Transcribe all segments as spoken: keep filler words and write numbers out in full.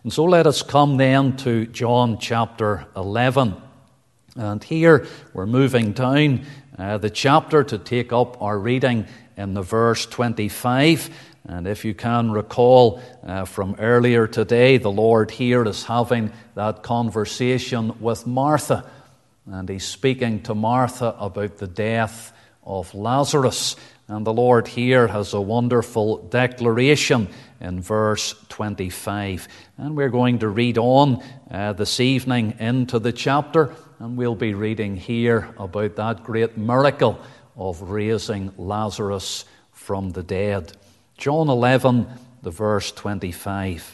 And so let us come then to John chapter eleven. And here we're moving down uh, the chapter to take up our reading in the verse twenty-five. And if you can recall uh, from earlier today, the Lord here is having that conversation with Martha. And he's speaking to Martha about the death of Lazarus. And the Lord here has a wonderful declaration in verse twenty-five. And we're going to read on uh, this evening into the chapter. And we'll be reading here about that great miracle of raising Lazarus from the dead. John eleven, the verse twenty-five.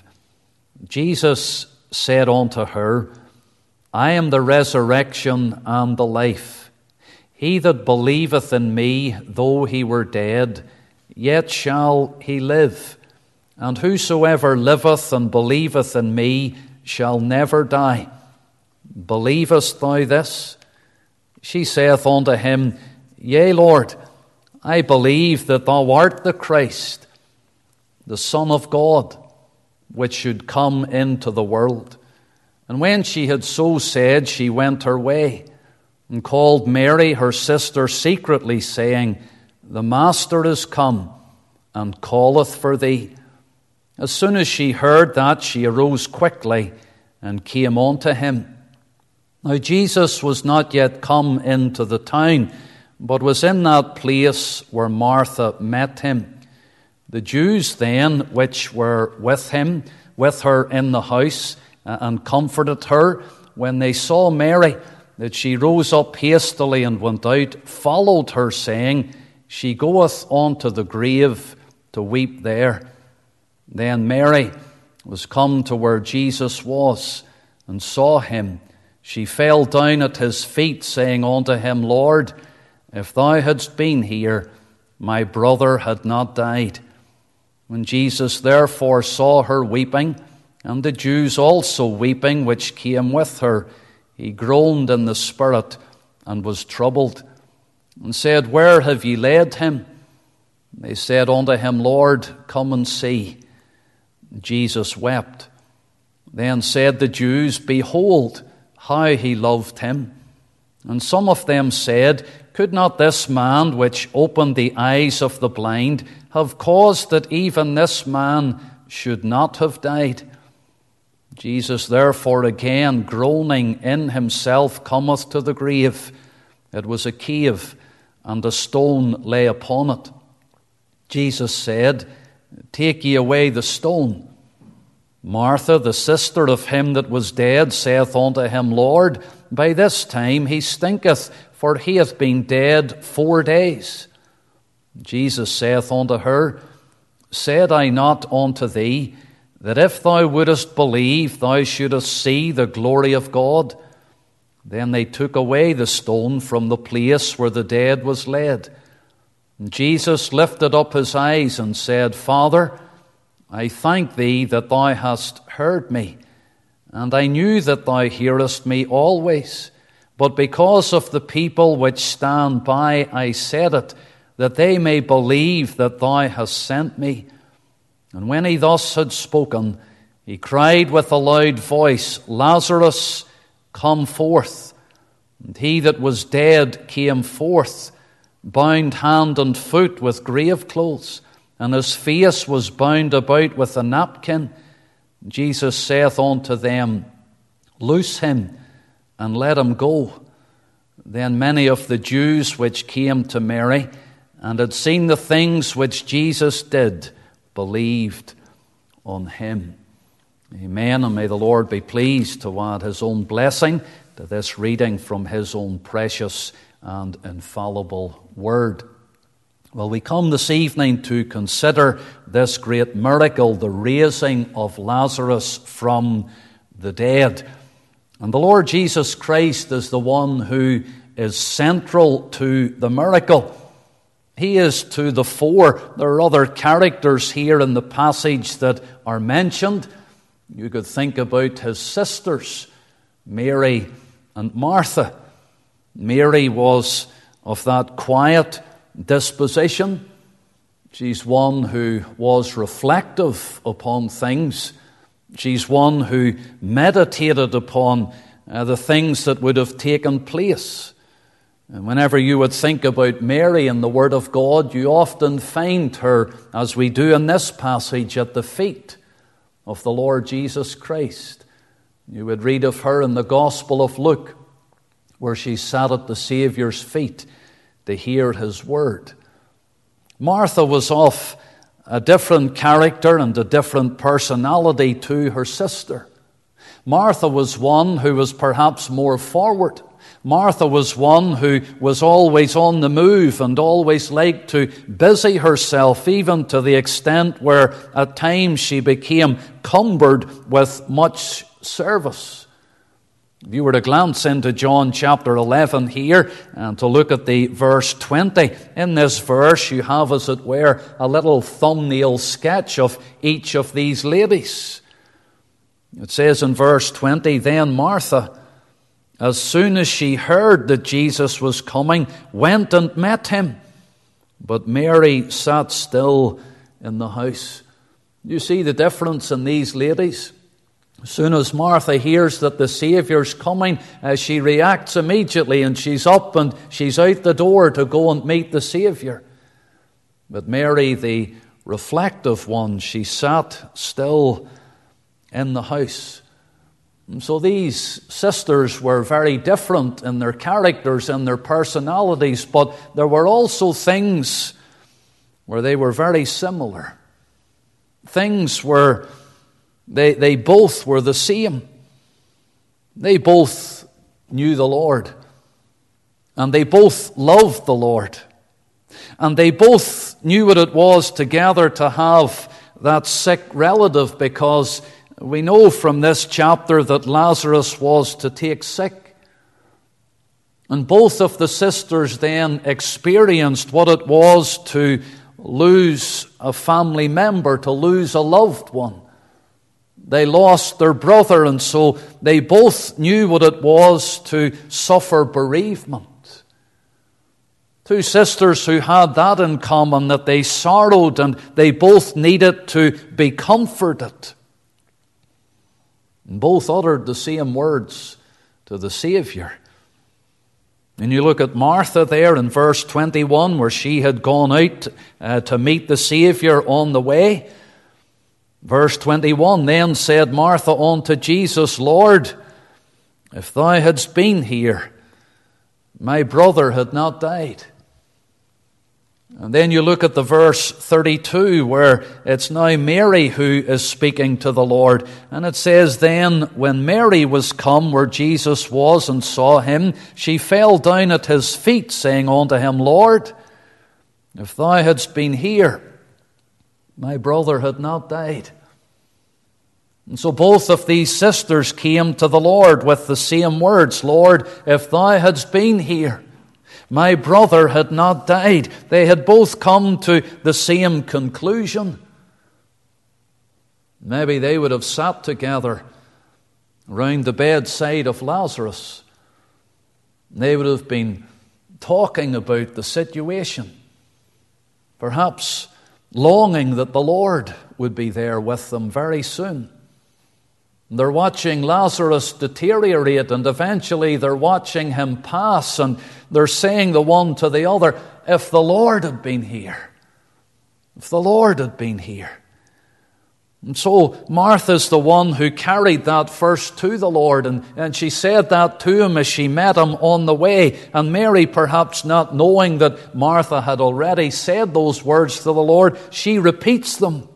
Jesus said unto her, I am the resurrection and the life. He that believeth in me, though he were dead, yet shall he live. And whosoever liveth and believeth in me shall never die. Believest thou this? She saith unto him, Yea, Lord, I believe that thou art the Christ, the Son of God, which should come into the world. And when she had so said, she went her way, and called Mary her sister secretly, saying, The Master is come, and calleth for thee. As soon as she heard that, she arose quickly, and came unto him. Now Jesus was not yet come into the town, but was in that place where Martha met him. The Jews then, which were with him, with her in the house, and comforted her, when they saw Mary, that she rose up hastily and went out, followed her, saying, She goeth unto the grave to weep there. Then Mary was come to where Jesus was, and saw him. She fell down at his feet, saying unto him, Lord, if thou hadst been here, my brother had not died. When Jesus therefore saw her weeping, and the Jews also weeping, which came with her, he groaned in the spirit, and was troubled, and said, Where have ye laid him? They said unto him, Lord, come and see. Jesus wept. Then said the Jews, Behold, how he loved him. And some of them said, Could not this man, which opened the eyes of the blind, have caused that even this man should not have died? Jesus therefore again, groaning in himself, cometh to the grave. It was a cave, and a stone lay upon it. Jesus said, Take ye away the stone. Martha, the sister of him that was dead, saith unto him, Lord, by this time he stinketh, for he hath been dead four days. Jesus saith unto her, Said I not unto thee, that if thou wouldest believe, thou shouldest see the glory of God? Then they took away the stone from the place where the dead was laid. And Jesus lifted up his eyes and said, Father, I thank thee that thou hast heard me, and I knew that thou hearest me always. But because of the people which stand by, I said it, that they may believe that thou hast sent me. And when he thus had spoken, he cried with a loud voice, Lazarus, come forth. And he that was dead came forth, bound hand and foot with grave clothes, and his face was bound about with a napkin. Jesus saith unto them, Loose him, and let him go. Then many of the Jews which came to Mary, and had seen the things which Jesus did, believed on him. Amen. And may the Lord be pleased to add his own blessing to this reading from his own precious and infallible word. Well, we come this evening to consider this great miracle, the raising of Lazarus from the dead. And the Lord Jesus Christ is the one who is central to the miracle. He is to the fore. There are other characters here in the passage that are mentioned. You could think about his sisters, Mary and Martha. Mary was of that quiet disposition. She's one who was reflective upon things. She's one who meditated upon uh, the things that would have taken place. And whenever you would think about Mary and the Word of God, you often find her, as we do in this passage, at the feet of the Lord Jesus Christ. You would read of her in the Gospel of Luke, where she sat at the Saviour's feet to hear his word. Martha was of a different character and a different personality to her sister. Martha was one who was perhaps more forward. Martha was one who was always on the move and always liked to busy herself, even to the extent where at times she became cumbered with much service. If you were to glance into John chapter eleven here and to look at the verse twenty, in this verse you have, as it were, a little thumbnail sketch of each of these ladies. It says in verse twenty, "Then Martha, as soon as she heard that Jesus was coming, went and met him. But Mary sat still in the house." You see the difference in these ladies? As soon as Martha hears that the Saviour's coming, uh, she reacts immediately and she's up and she's out the door to go and meet the Saviour. But Mary, the reflective one, she sat still in the house. And so these sisters were very different in their characters and their personalities, but there were also things where they were very similar. Things where they, they both were the same. They both knew the Lord. And they both loved the Lord. And they both knew what it was together to have that sick relative, because we know from this chapter that Lazarus was to take sick. And both of the sisters then experienced what it was to lose a family member, to lose a loved one. They lost their brother, and so they both knew what it was to suffer bereavement. Two sisters who had that in common, that they sorrowed and they both needed to be comforted. And both uttered the same words to the Saviour. And you look at Martha there in verse twenty-one, where she had gone out uh, to meet the Saviour on the way. Verse twenty-one, "Then said Martha unto Jesus, Lord, if thou hadst been here, my brother had not died." And then you look at the verse thirty-two, where it's now Mary who is speaking to the Lord. And it says, "Then when Mary was come where Jesus was and saw him, she fell down at his feet, saying unto him, Lord, if thou hadst been here, my brother had not died." And so both of these sisters came to the Lord with the same words, "Lord, if thou hadst been here, my brother had not died." They had both come to the same conclusion. Maybe they would have sat together round the bedside of Lazarus. They would have been talking about the situation, perhaps longing that the Lord would be there with them very soon. They're watching Lazarus deteriorate, and eventually they're watching him pass, and they're saying the one to the other, "If the Lord had been here, if the Lord had been here." And so Martha's the one who carried that first to the Lord, and, and she said that to him as she met him on the way. And Mary, perhaps not knowing that Martha had already said those words to the Lord, she repeats them.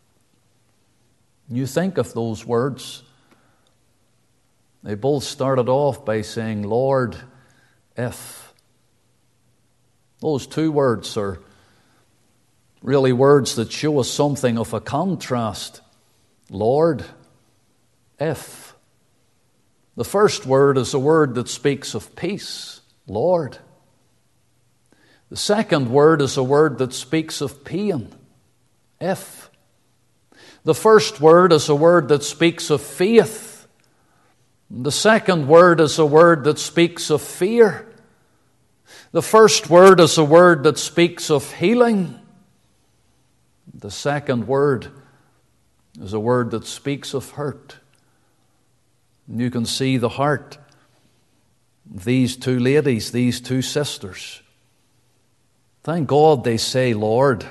You think of those words. They both started off by saying, "Lord, if." Those two words are really words that show us something of a contrast. Lord, if. The first word is a word that speaks of peace. Lord. The second word is a word that speaks of pain. If. The first word is a word that speaks of faith. The second word is a word that speaks of fear. The first word is a word that speaks of healing. The second word is a word that speaks of hurt. And you can see the heart of these two ladies, these two sisters. Thank God they say, Lord.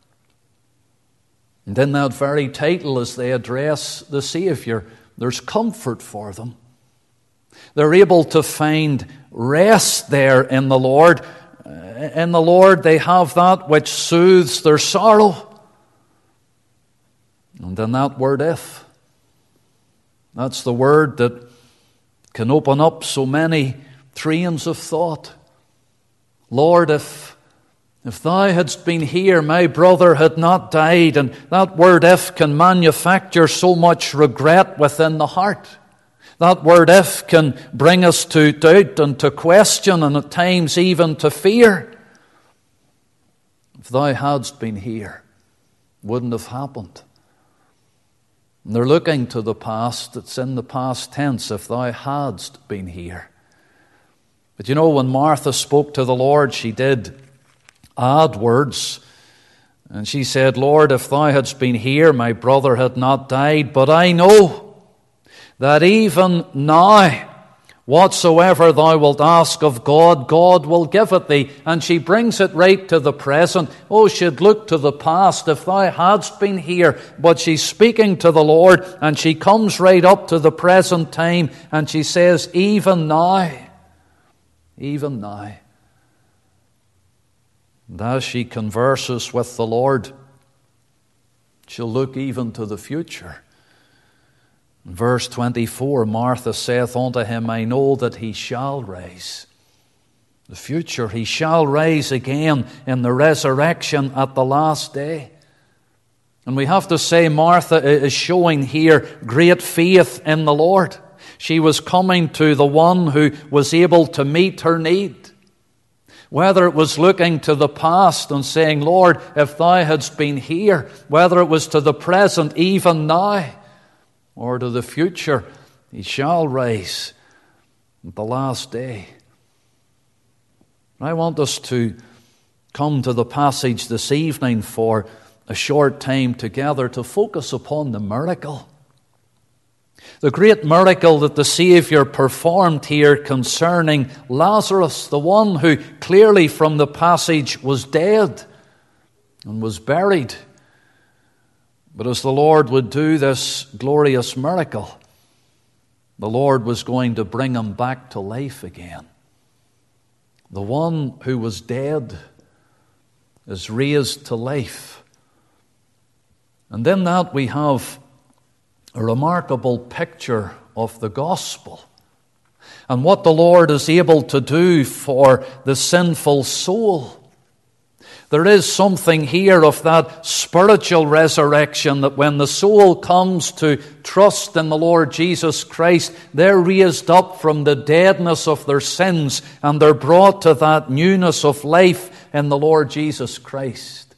And in that very title, as they address the Savior, there's comfort for them. They're able to find rest there in the Lord. In the Lord, they have that which soothes their sorrow. And then that word if. That's the word that can open up so many trains of thought. Lord, if, if thou hadst been here, my brother had not died. And that word if can manufacture so much regret within the heart. That word if can bring us to doubt and to question and at times even to fear. If thou hadst been here, wouldn't have happened. And they're looking to the past. It's in the past tense, if thou hadst been here. But you know, when Martha spoke to the Lord, she did add words. And she said, Lord, if thou hadst been here, my brother had not died. But I know that even now, whatsoever thou wilt ask of God, God will give it thee. And she brings it right to the present. Oh, she'd look to the past, if thou hadst been here. But she's speaking to the Lord, and she comes right up to the present time, and she says, even now, even now. And as she converses with the Lord, she'll look even to the future. In verse twenty-four, Martha saith unto him, I know that he shall rise. The future, he shall rise again in the resurrection at the last day. And we have to say Martha is showing here great faith in the Lord. She was coming to the one who was able to meet her need. Whether it was looking to the past and saying, Lord, if thou hadst been here, whether it was to the present, even now, or to the future, he shall rise at the last day. I want us to come to the passage this evening for a short time together to focus upon the miracle. The great miracle that the Savior performed here concerning Lazarus, the one who clearly from the passage was dead and was buried. But as the Lord would do this glorious miracle, the Lord was going to bring him back to life again. The one who was dead is raised to life. And in that we have a remarkable picture of the gospel and what the Lord is able to do for the sinful soul. There is something here of that spiritual resurrection, that when the soul comes to trust in the Lord Jesus Christ, they're raised up from the deadness of their sins and they're brought to that newness of life in the Lord Jesus Christ.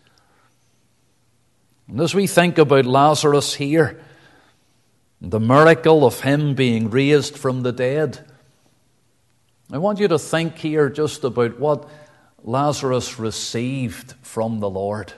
And as we think about Lazarus here, the miracle of him being raised from the dead, I want you to think here just about what Lazarus received from the Lord.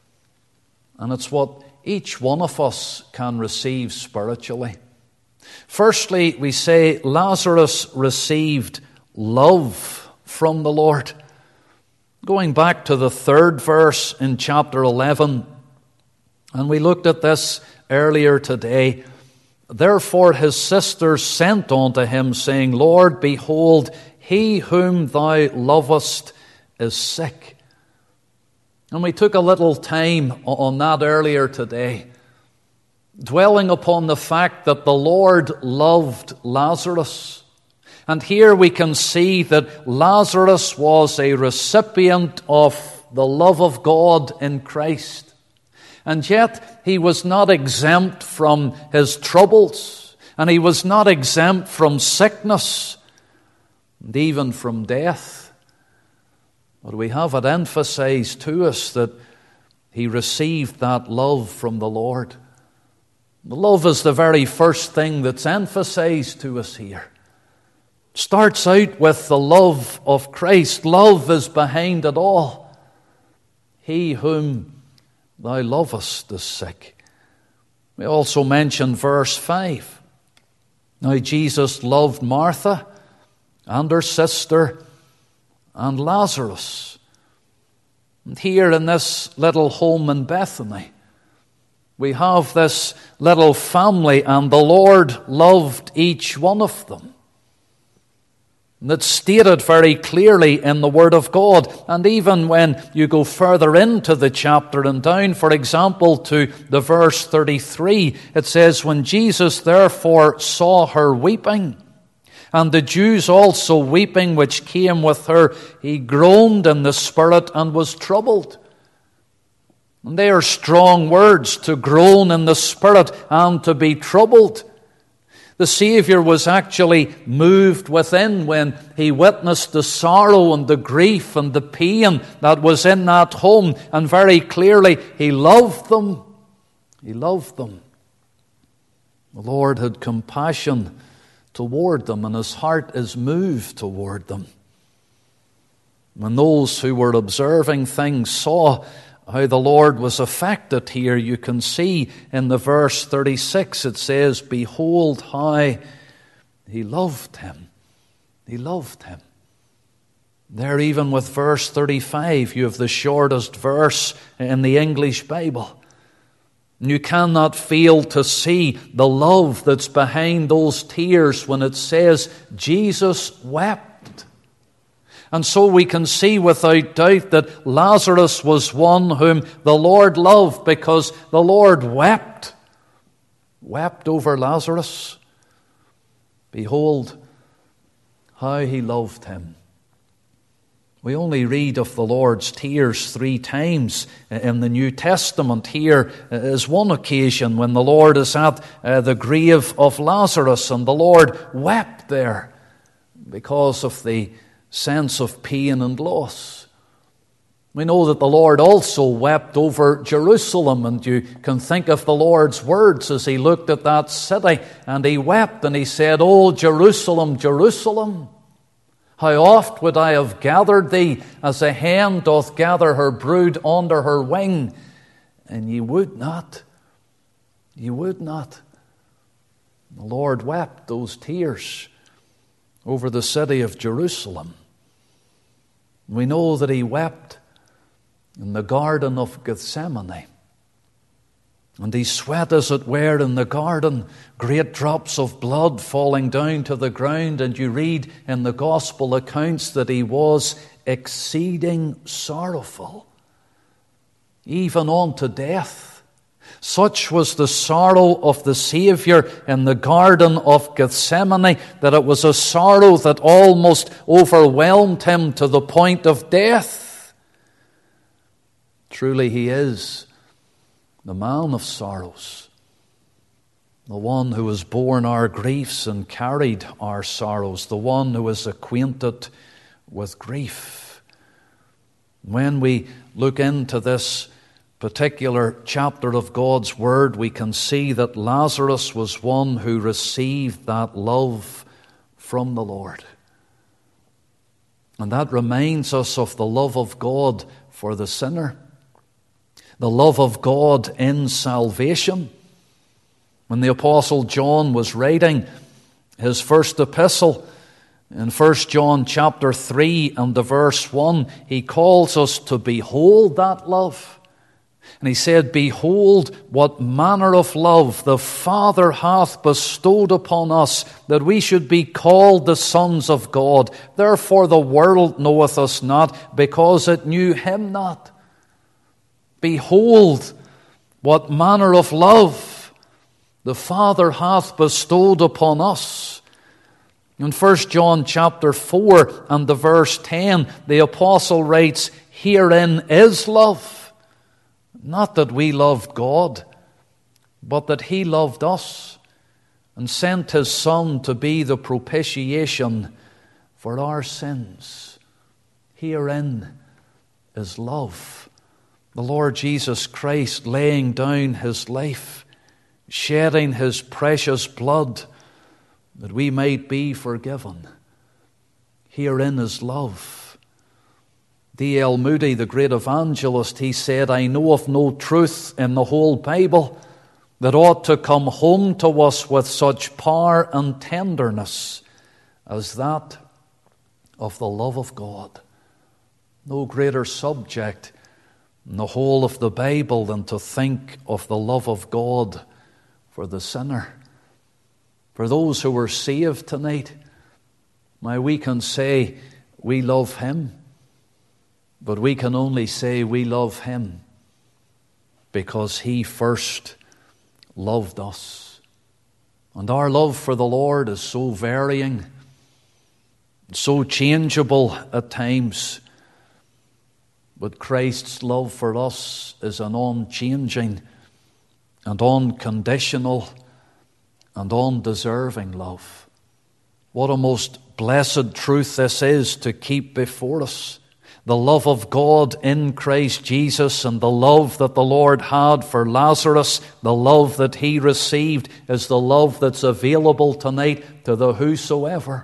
And it's what each one of us can receive spiritually. Firstly, we say Lazarus received love from the Lord. Going back to the third verse in chapter eleven, and we looked at this earlier today. Therefore his sisters sent unto him, saying, Lord, behold, he whom thou lovest is sick. And we took a little time on that earlier today, dwelling upon the fact that the Lord loved Lazarus. And here we can see that Lazarus was a recipient of the love of God in Christ. And yet he was not exempt from his troubles, and he was not exempt from sickness, and even from death. But we have it emphasized to us that he received that love from the Lord. The love is the very first thing that's emphasized to us here. It starts out with the love of Christ. Love is behind it all. He whom thou lovest is sick. We also mention verse five. Now Jesus loved Martha and her sister and Lazarus. And here in this little home in Bethany, we have this little family, and the Lord loved each one of them. And it's stated very clearly in the Word of God. And even when you go further into the chapter and down, for example, to the verse thirty-three, it says, "When Jesus therefore saw her weeping, and the Jews also weeping which came with her, he groaned in the spirit and was troubled." And they are strong words, to groan in the spirit and to be troubled. The Savior was actually moved within when he witnessed the sorrow and the grief and the pain that was in that home. And very clearly, he loved them. He loved them. The Lord had compassion toward them, and his heart is moved toward them. When those who were observing things saw how the Lord was affected here, you can see in the verse thirty-six, it says, "Behold how he loved him." He loved him. There, even with verse thirty-five, you have the shortest verse in the English Bible. You cannot fail to see the love that's behind those tears when it says, Jesus wept. And so we can see without doubt that Lazarus was one whom the Lord loved, because the Lord wept. Wept over Lazarus. Behold how he loved him. We only read of the Lord's tears three times in the New Testament. Here is one occasion when the Lord is at the grave of Lazarus, and the Lord wept there because of the sense of pain and loss. We know that the Lord also wept over Jerusalem, and you can think of the Lord's words as he looked at that city, and he wept and he said, "O Jerusalem, Jerusalem, how oft would I have gathered thee as a hen doth gather her brood under her wing, and ye would not, ye would not." The Lord wept those tears over the city of Jerusalem. We know that he wept in the Garden of Gethsemane. And he sweat, as it were, in the garden, great drops of blood falling down to the ground. And you read in the gospel accounts that he was exceeding sorrowful, even unto death. Such was the sorrow of the Savior in the Garden of Gethsemane, that it was a sorrow that almost overwhelmed him to the point of death. Truly, he is the man of sorrows, the one who has borne our griefs and carried our sorrows, the one who is acquainted with grief. When we look into this particular chapter of God's Word, we can see that Lazarus was one who received that love from the Lord. And that reminds us of the love of God for the sinner, the love of God in salvation. When the Apostle John was writing his first epistle, in First John chapter three and the verse one, he calls us to behold that love. And he said, "Behold, what manner of love the Father hath bestowed upon us, that we should be called the sons of God. Therefore the world knoweth us not, because it knew him not." Behold, what manner of love the Father hath bestowed upon us. In First John chapter four and the verse ten, the apostle writes, "Herein is love. Not that we loved God, but that he loved us and sent his Son to be the propitiation for our sins." Herein is love. The Lord Jesus Christ laying down his life, shedding his precious blood that we might be forgiven. Herein is love. D L Moody, the great evangelist, he said, "I know of no truth in the whole Bible that ought to come home to us with such power and tenderness as that of the love of God. No greater subject in the whole of the Bible than to think of the love of God for the sinner. For those who were saved tonight, now we can say we love Him, but we can only say we love Him because He first loved us. And our love for the Lord is so varying, so changeable at times. But Christ's love for us is an unchanging and unconditional and undeserving love. What a most blessed truth this is to keep before us. The love of God in Christ Jesus and the love that the Lord had for Lazarus, the love that he received, is the love that's available tonight to the whosoever.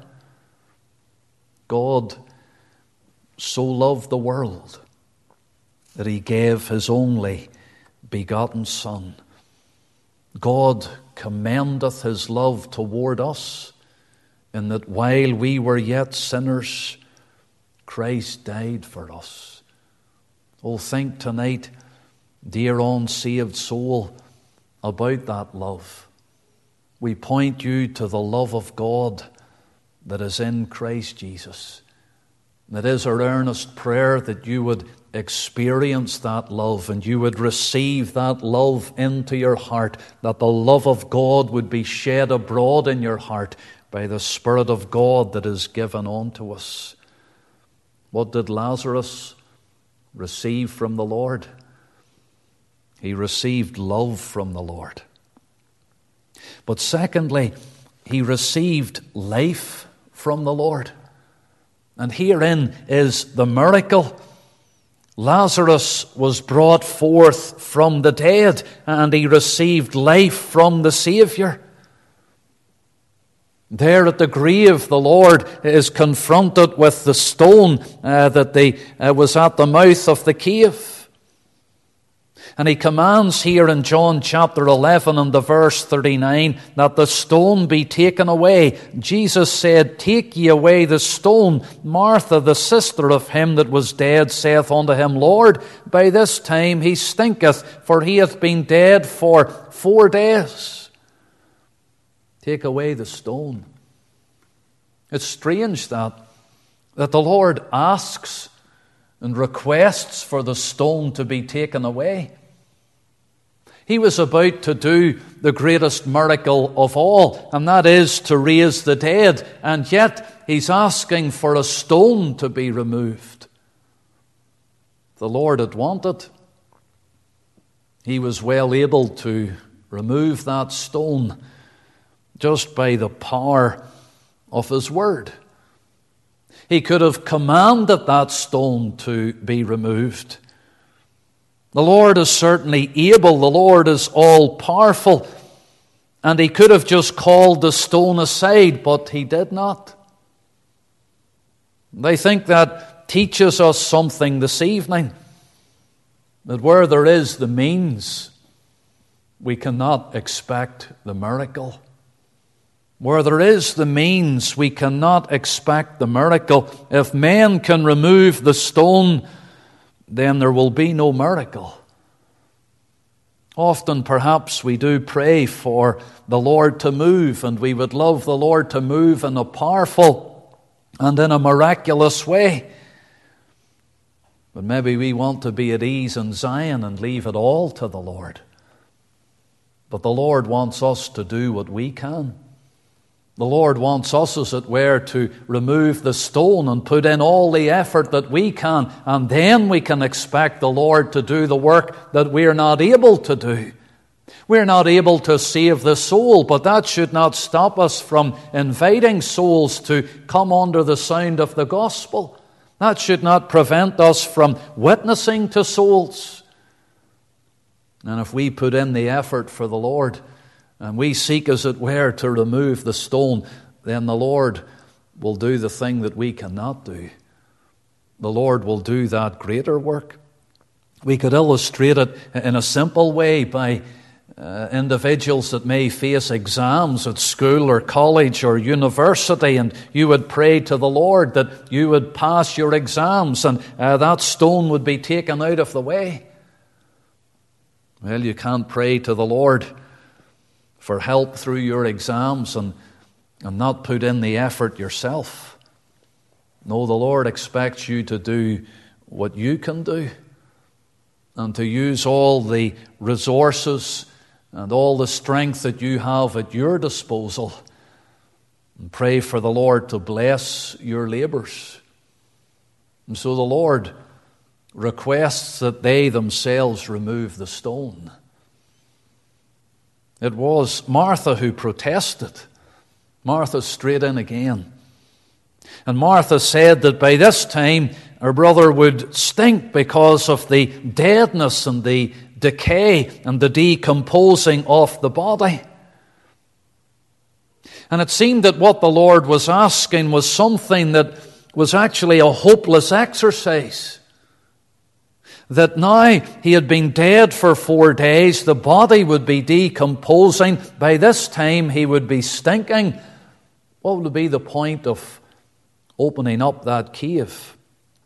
God so loved the world that He gave His only begotten Son. God commendeth His love toward us, in that while we were yet sinners, Christ died for us. Oh, think tonight, dear unsaved soul, about that love. We point you to the love of God that is in Christ Jesus. It is our earnest prayer that you would experience that love and you would receive that love into your heart, that the love of God would be shed abroad in your heart by the Spirit of God that is given unto us. What did Lazarus receive from the Lord? He received love from the Lord. But secondly, he received life from the Lord. And herein is the miracle. Lazarus was brought forth from the dead, and he received life from the Savior. There at the grave, the Lord is confronted with the stone uh, that they, uh, was at the mouth of the cave. And He commands here in John chapter eleven and the verse thirty-nine that the stone be taken away. Jesus said, "Take ye away the stone." Martha, the sister of him that was dead, saith unto him, "Lord, by this time he stinketh, for he hath been dead for four days." Take away the stone. It's strange that, that the Lord asks and requests for the stone to be taken away. He was about to do the greatest miracle of all, and that is to raise the dead, and yet He's asking for a stone to be removed. The Lord had wanted, He was well able to remove that stone just by the power of His word. He could have commanded that stone to be removed. The Lord is certainly able. The Lord is all-powerful. And He could have just called the stone aside, but He did not. I think that teaches us something this evening. That where there is the means, we cannot expect the miracle. Where there is the means, we cannot expect the miracle. If men can remove the stone, then there will be no miracle. Often, perhaps, we do pray for the Lord to move, and we would love the Lord to move in a powerful and in a miraculous way. But maybe we want to be at ease in Zion and leave it all to the Lord. But the Lord wants us to do what we can. The Lord wants us, as it were, to remove the stone and put in all the effort that we can, and then we can expect the Lord to do the work that we're not able to do. We're not able to save the soul, but that should not stop us from inviting souls to come under the sound of the gospel. That should not prevent us from witnessing to souls. And if we put in the effort for the Lord, and we seek, as it were, to remove the stone, then the Lord will do the thing that we cannot do. The Lord will do that greater work. We could illustrate it in a simple way by uh, individuals that may face exams at school or college or university, and you would pray to the Lord that you would pass your exams and uh, that stone would be taken out of the way. Well, you can't pray to the Lord for help through your exams and, and not put in the effort yourself. No, the Lord expects you to do what you can do and to use all the resources and all the strength that you have at your disposal, and pray for the Lord to bless your labors. And so the Lord requests that they themselves remove the stone. It was Martha who protested. Martha straight in again. And Martha said that by this time her brother would stink because of the deadness and the decay and the decomposing of the body. And it seemed that what the Lord was asking was something that was actually a hopeless exercise. That now he had been dead for four days, the body would be decomposing, by this time he would be stinking. What would be the point of opening up that cave?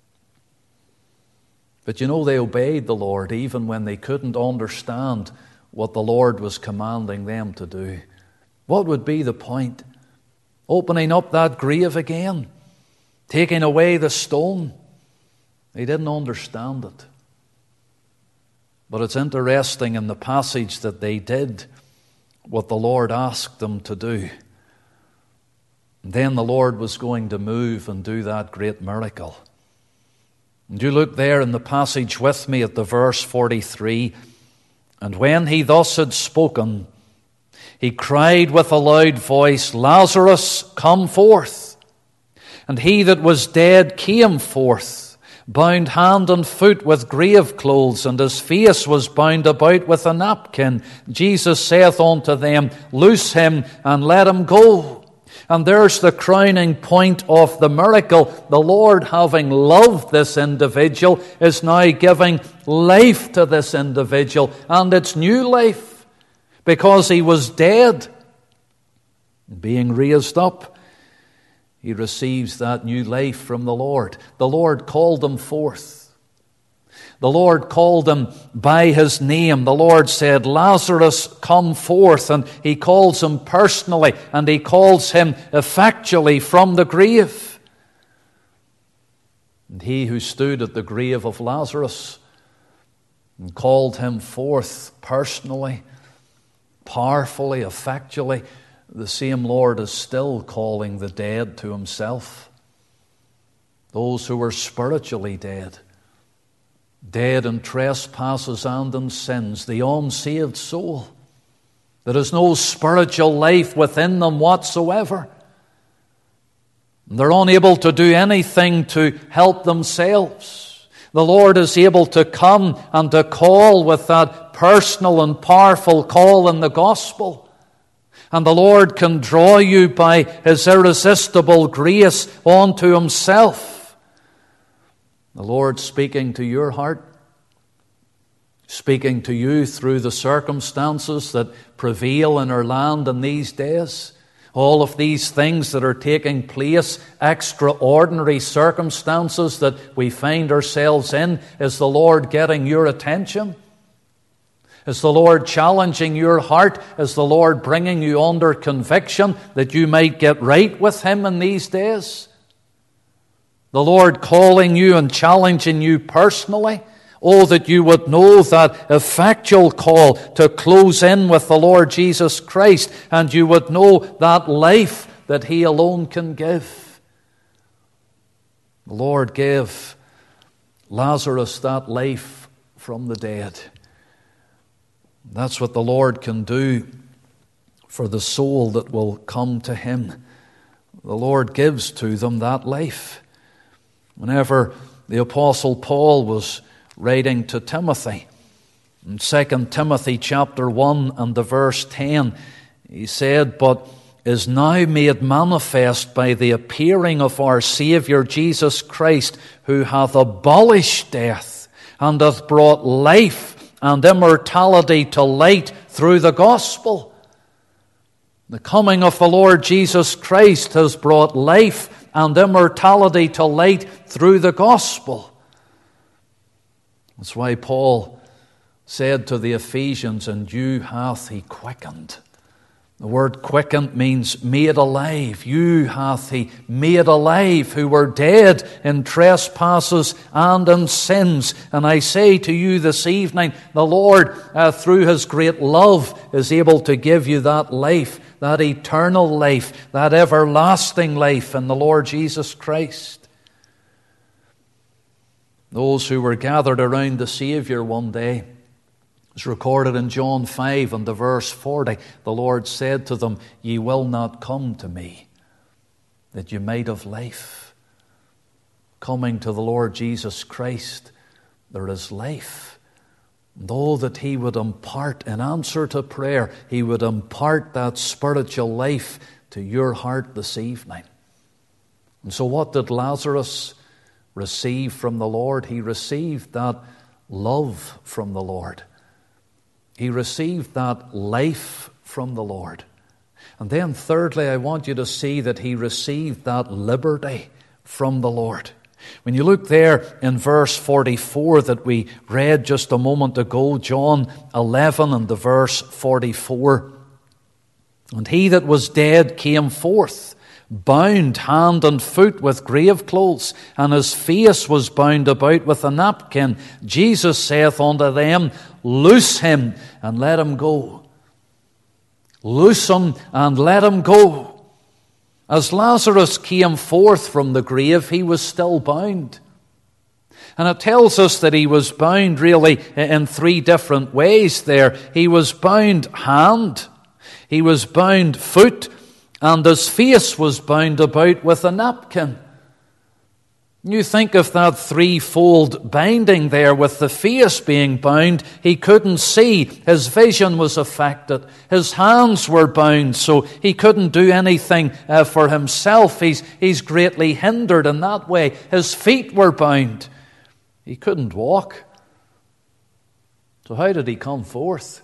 But you know, they obeyed the Lord even when they couldn't understand what the Lord was commanding them to do. What would be the point? Opening up that grave again? Taking away the stone? They didn't understand it. But it's interesting in the passage that they did what the Lord asked them to do. And then the Lord was going to move and do that great miracle. And you look there in the passage with me at the verse forty-three. And when he thus had spoken, he cried with a loud voice, Lazarus, come forth. And he that was dead came forth, bound hand and foot with grave clothes, and his face was bound about with a napkin. Jesus saith unto them, Loose him and let him go. And there's the crowning point of the miracle. The Lord, having loved this individual, is now giving life to this individual. And it's new life, because he was dead. Being raised up, he receives that new life from the Lord. The Lord called him forth. The Lord called him by his name. The Lord said, Lazarus, come forth. And he calls him personally, and he calls him effectually from the grave. And he who stood at the grave of Lazarus and called him forth personally, powerfully, effectually, the same Lord is still calling the dead to himself. Those who were spiritually dead. Dead in trespasses and in sins, the unsaved soul. There is no spiritual life within them whatsoever. They're unable to do anything to help themselves. The Lord is able to come and to call with that personal and powerful call in the gospel. And the Lord can draw you by his irresistible grace onto himself. The Lord speaking to your heart, speaking to you through the circumstances that prevail in our land in these days. All of these things that are taking place, extraordinary circumstances that we find ourselves in. Is the Lord getting your attention? Is the Lord challenging your heart? Is the Lord bringing you under conviction that you might get right with him in these days? The Lord calling you and challenging you personally. Oh, that you would know that effectual call to close in with the Lord Jesus Christ, and you would know that life that he alone can give. The Lord gave Lazarus that life from the dead. That's what the Lord can do for the soul that will come to him. The Lord gives to them that life. Whenever the Apostle Paul was writing to Timothy, in Second Timothy chapter one and the verse ten, he said, But is now made manifest by the appearing of our Saviour Jesus Christ, who hath abolished death, and hath brought life and immortality to light through the gospel. The coming of the Lord Jesus Christ has brought life and immortality to light through the gospel. That's why Paul said to the Ephesians, "And you hath he quickened." The word quickened means made alive. You hath he made alive who were dead in trespasses and in sins. And I say to you this evening, the Lord, uh, through his great love, is able to give you that life, that eternal life, that everlasting life in the Lord Jesus Christ. Those who were gathered around the Savior one day, it's recorded in John five and the verse forty. The Lord said to them, "Ye will not come to me, that you might have life." Coming to the Lord Jesus Christ, there is life. And oh, that he would impart, in answer to prayer, he would impart that spiritual life to your heart this evening. And so what did Lazarus receive from the Lord? He received that love from the Lord. He received that life from the Lord. And then thirdly, I want you to see that he received that liberty from the Lord. When you look there in verse forty-four that we read just a moment ago, John eleven and the verse forty-four. "And he that was dead came forth, bound hand and foot with grave clothes, and his face was bound about with a napkin. Jesus saith unto them, Loose him and let him go." Loose him and let him go. As Lazarus came forth from the grave, he was still bound. And it tells us that he was bound really in three different ways there. He was bound hand, he was bound foot, and his face was bound about with a napkin. You think of that threefold binding there, with the face being bound. He couldn't see. His vision was affected. His hands were bound, so he couldn't do anything uh, for himself. He's, he's greatly hindered in that way. His feet were bound. He couldn't walk. So how did he come forth?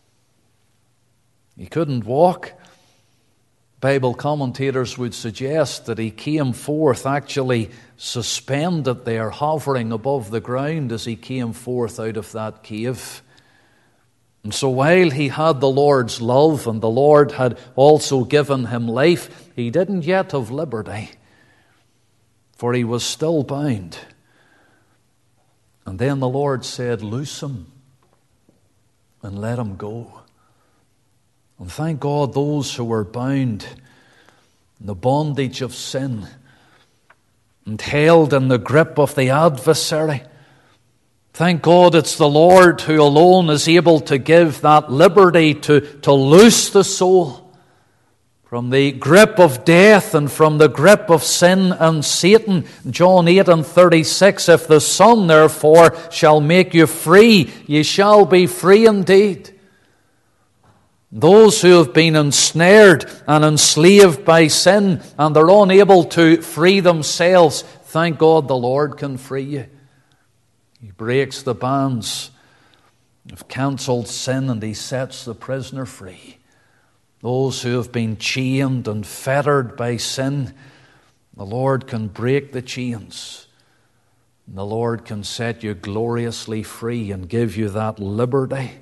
He couldn't walk. Bible commentators would suggest that he came forth actually suspended there, hovering above the ground as he came forth out of that cave. And so while he had the Lord's love and the Lord had also given him life, he didn't yet have liberty, for he was still bound. And then the Lord said, "Loose him and let him go." And thank God, those who were bound in the bondage of sin and held in the grip of the adversary, thank God it's the Lord who alone is able to give that liberty to, to loose the soul from the grip of death and from the grip of sin and Satan. John eight and thirty-six, "If the Son therefore shall make you free, ye shall be free indeed." Those who have been ensnared and enslaved by sin and they're unable to free themselves, thank God the Lord can free you. He breaks the bands of cancelled sin and he sets the prisoner free. Those who have been chained and fettered by sin, the Lord can break the chains. And the Lord can set you gloriously free and give you that liberty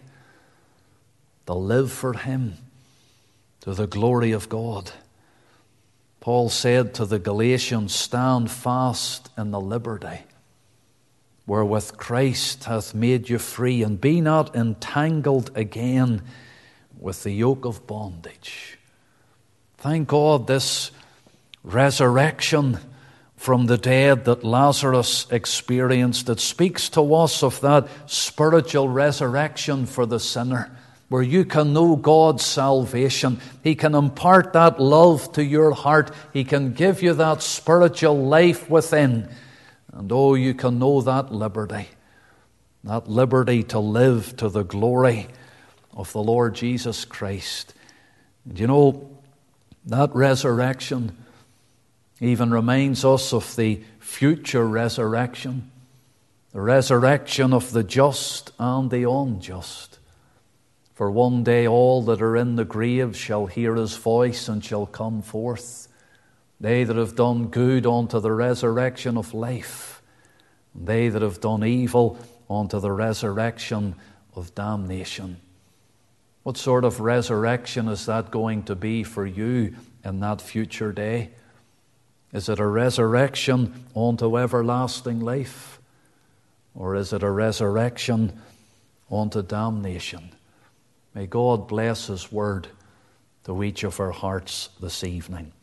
to live for him, to the glory of God. Paul said to the Galatians, "Stand fast in the liberty wherewith Christ hath made you free, and be not entangled again with the yoke of bondage." Thank God this resurrection from the dead that Lazarus experienced, it speaks to us of that spiritual resurrection for the sinner, where you can know God's salvation. He can impart that love to your heart. He can give you that spiritual life within. And oh, you can know that liberty. That liberty to live to the glory of the Lord Jesus Christ. And you know, that resurrection even reminds us of the future resurrection. The resurrection of the just and the unjust. For one day all that are in the grave shall hear his voice and shall come forth. They that have done good unto the resurrection of life, and they that have done evil unto the resurrection of damnation. What sort of resurrection is that going to be for you in that future day? Is it a resurrection unto everlasting life? Or is it a resurrection unto damnation? May God bless His word to each of our hearts this evening.